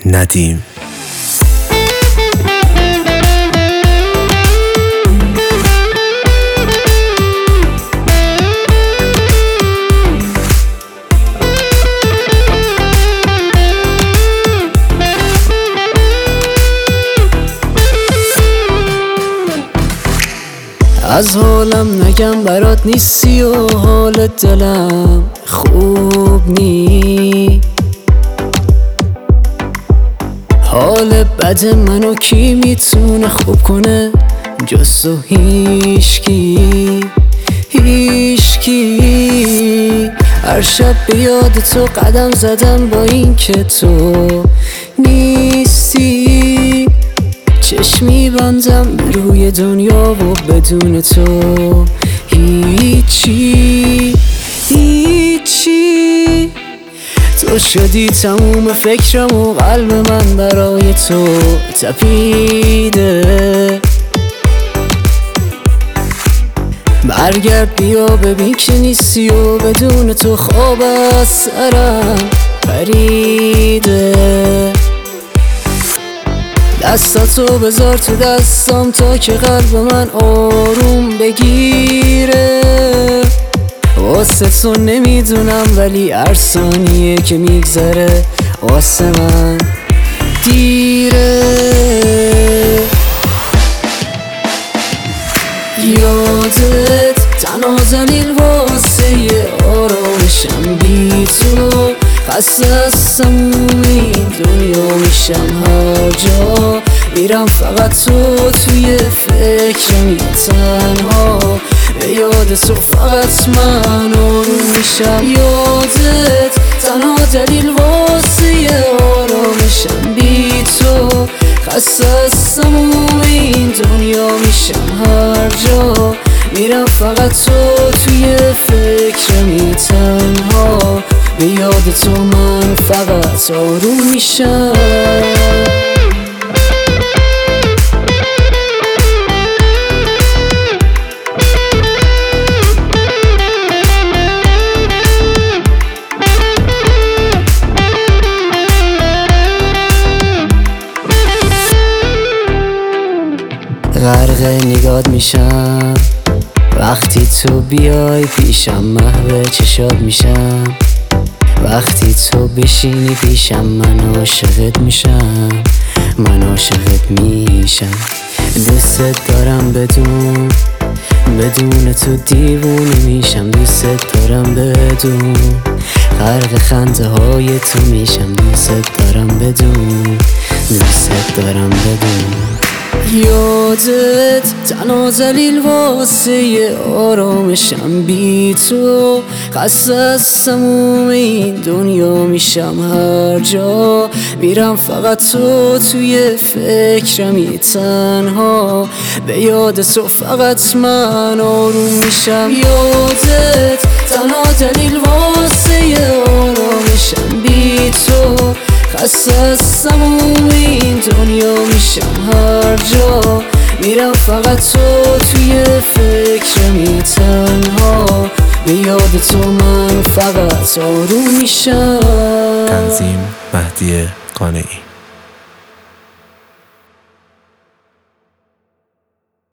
ندیم. از حالم نگم برات نیستی و حال دلم خوب نی. حال بد منو کی میتونه خوب کنه جز تو؟ هیشکی هر شب به یاد تو قدم زدم با این که تو نیستی. چشمی بندم روی دنیا و بدون تو هیچی. تو شدی تموم فکرم و قلب من برای تو تپیده. برگرد بیا ببین که نیستی و بدون تو خواب از سرم پریده. دستاتو بذار تو دستم تا که قلب من آروم بگیره. واسه تو نمیدونم ولی هر ثانیه که میگذره واسه من دیره. یادت تنها دلیل واسه آرامشم بی تو. خسته از تموم این دنیا میشم هر جا میرم فقط تو توی فکرم یه تنها. به یاد تو فقط من آروم میشم. یادت تنها دلیل واسه آرامشم بی تو. خسته از تموم این دنیا میشم هر جا میرم فقط تو توی فکرم یه تنها. به یاد تو من فقط آروم میشم. غرق نگات میشم وقتی تو بیای پیشم. محو چشات میشم وقتی تو بشینی پیشم. من عاشقت میشم دوست دارم بدون تو دیوونه میشم. دوست دارم بدون غرق خنده های تو میشم. دوست دارم بدون یادت تنها دلیل واسه آرامشم بی تو. خسته از تموم این دنیا میشم هر جا میرم فقط تو توی فکرم یه تنها. به یاد تو فقط من آروم میشم. یادت تنها دلیل واسه آرامشم بی تو. خسته از تموم این دنیا میشم هر جا میرم فقط تو توی فکرم یه تنها. به یاد تو من فقط آروم میشم. تنظیم مهدی قانعی.